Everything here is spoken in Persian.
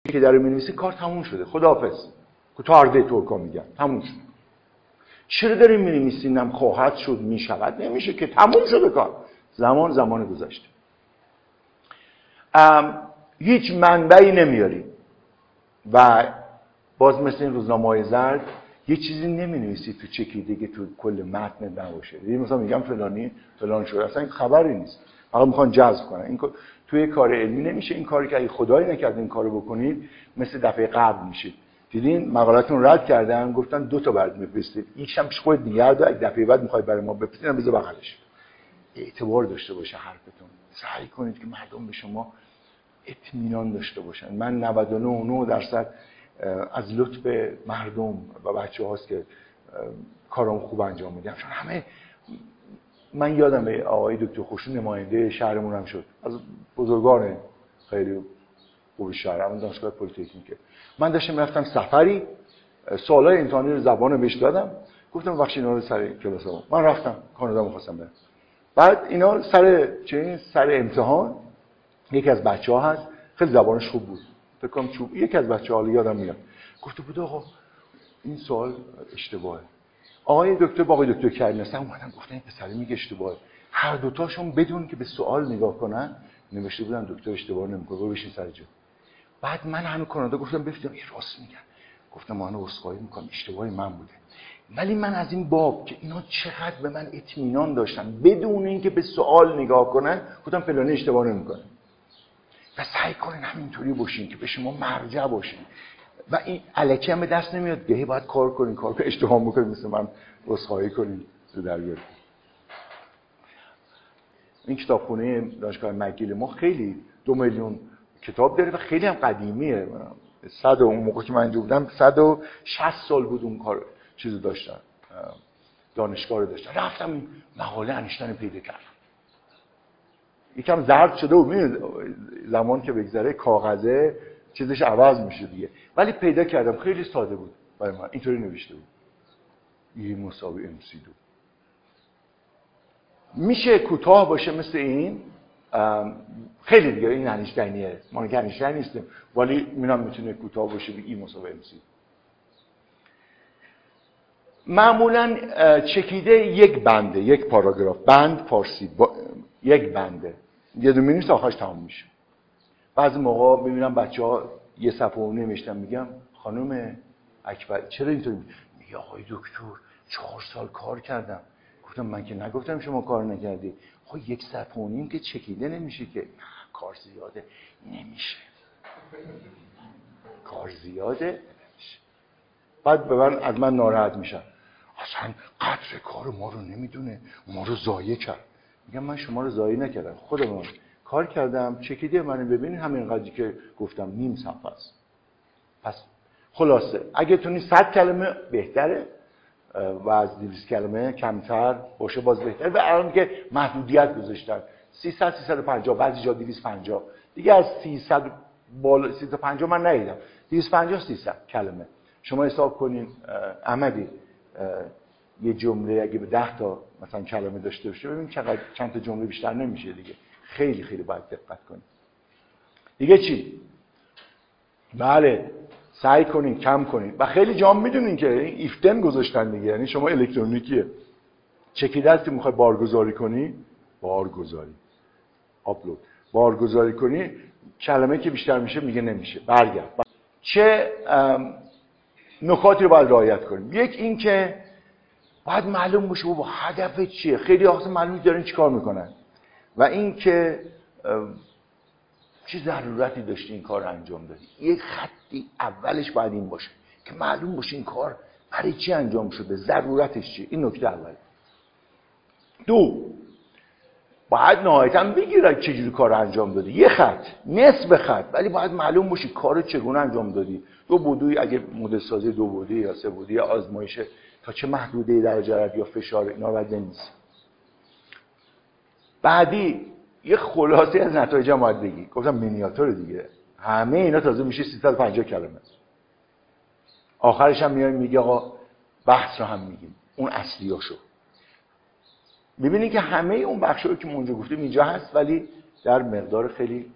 که در می‌نویسی کار تموم شده، خداحافظ. کوتارده ترکا میگن تموم شد. چرا داریم می‌نویسین هم خواهد شد میشود؟ نمیشه که، تموم شده کار. زمان گذشته. هیچ منبعی نمیاری و باز مثل این روزنامه‌های زرد یه چیزی نمی‌نویسی تو چکیده که تو کل متن نباشه. مثلا میگم فلانی فلان شده، اصلا این خبری نیست، فقط میخوان جذب کنن. این توی کار علمی نمیشه این کاری که اگه خدایی نکرد این کارو بکنید مثل دفعه قبل میشه. دیدین مقالتون رد کردن، گفتن 2 تا برات میفرستید، یکیشم پیش خودت نگه دار، اگه دفعه بعد میخوای برای ما بفرستین بذار بغلش. اعتبار داشته باشه حرفتون. سعی کنید که مردم به شما اطمینان داشته باشن. من 99.9% از لطف مردم و بچه‌هاست که کارام خوب انجام میدم، چون همه من یادم آقای دکتر خوشو نماینده شهرمون هم شد، از بزرگان خیلی خوب شهر، همون دانشگاه پلی‌تکنیک. من داشتم رفتم سفری، سوالای امتحانی رو زبان بهش دادم، گفتم بخش اینا رو سر کلاسام. من رفتم کانادا می‌خواستم برم. بعد اینا سر امتحان یکی از بچه‌ها هست خیلی زبانش خوب بود، فکر کنم یکی از بچه‌ها یادم میاد، گفته بود آقا این سوال اشتباهه. آقای دکتر با آقای دکتر کریمی اومدن گفتن این پسری میگه اشتباهه. هر دو تاشون بدون که به سوال نگاه کنن نوشته بودن دکتر اشتباه نمیکنه، برو بشین سر جا. بعد من هنوز کانادا گفتم بفهمم این راست میگن، گفتم ما هنوز عذرخواهی میکنم اشتباهی من بوده. ولی من از این باب که اینا چقدر به من اطمینان داشتن بدون اینکه به سوال نگاه کنن، گفتم فلانی اشتباه نمیکنه. و سعی کنین همینطوری باشین که به شما مرجع باشین و این الکی هم به دست نمیاد، گهی باید کار کنین، کار که اشتباه میکنین مثل من عذرخواهی کنین تو در بیارید. این کتابخونه دانشگاه مکگیل ما خیلی 2 میلیون کتاب داره و خیلی هم قدیمیه. اون موقع که من اینجا بودم 160 سال بود اون کار چیزو داشتن، دانشگاه رو داشتن. رفتم این مقاله انیشتین پیدا کردم، یکم زرد شده و زمان که بگذره کاغذه چیزش عوض میشه دیگه، ولی پیدا کردم. خیلی ساده بود برای من، اینطوری نوشته بود E=mc2. میشه کوتاه باشه مثل این، خیلی دیگه این انیشتینیه، ما که انیشتین نیستیم ولی اینم میتونه کوتاه باشه به E=mc. معمولا چکیده یک بنده، یک پاراگراف، بند فارسی یک بنده، یه دو مینویس آخرش تمام میشه. بعضی موقع میبینم بچه‌ها یه صفحه اون نوشتن، میگم خانم اکبر چرا اینطوری میگه؟ آقای دکتر 4 سال کار کردم. گفتم من که نگفتم شما کار نکردی. خب 1 صفحه و نیم که چکیده نمیشه که. کار زیاده نمیشه، کار زیاده. بعد به من از من ناراحت میشن، اصلا قدر کار ما رو نمیدونه، ما رو ضایع کرد. میگم من شما رو ضایع نکردم، خودم کار کردم، چکیده منو ببینید همین قضیه که گفتم نیم صفحه است. پس خلاصه اگه تونی 100 کلمه بهتره و از 200 کلمه کمتر باشه باز بهتره. و الان که محدودیت گذاشتن 300 350 بعضی جا 250 دیگه، از 300 بالا 350 من ندیدم، 250 300 کلمه. شما حساب کنین احمدی یه جمله اگه به 10 تا مثلا کلمه داشته باشه ببین چند تا جمله بیشتر نمیشه دیگه. خیلی خیلی باید دقت کنید. دیگه چی؟ بله سعی کنین کم کنین و خیلی جام میدونین که این ایفتن گذاشتن دیگه، یعنی شما الکترونیکیه چکیده است که میخوای بارگذاری کنی، بارگذاری آپلود بارگذاری کنی، کلمه که بیشتر میشه میگه نمیشه، برگرد. چه نکاتی رو باید رعایت کنیم؟ یک این که باید معلوم باشه با هدف چیه. خیلی اصلا معلوم دارن چیکار میکنن و این که چه ضرورتی داشتی این کار رو انجام دادی. یک خطی اولش باید این باشه که معلوم باشه این کار برای چی انجام شده، ضرورتش چیه. این نکته اول. 2 باید نهایتاً بگیره چجوری کار رو انجام دادی. یه خط، نصف خط، ولی باید معلوم باشه کار رو چگونه انجام دادی. 2 بعدی اگه مدل سازی 2 بعدی یا 3 بعدی یا آزمایش تا چه محدوده درجه حرارت یا فشار اینا رو باید بنویسی. بعدی یه خلاصه از نتایج هم باید بگی. گفتم مینیاتور دیگه، همه اینا تازه میشه 350 کلمه. آخرش هم میایم میگه آقا بحث رو هم میگیم، اون اصلیاشو. میبینید که همه اون بخشایی که ما اونجا گفتیم اینجا هست ولی در مقدار خیلی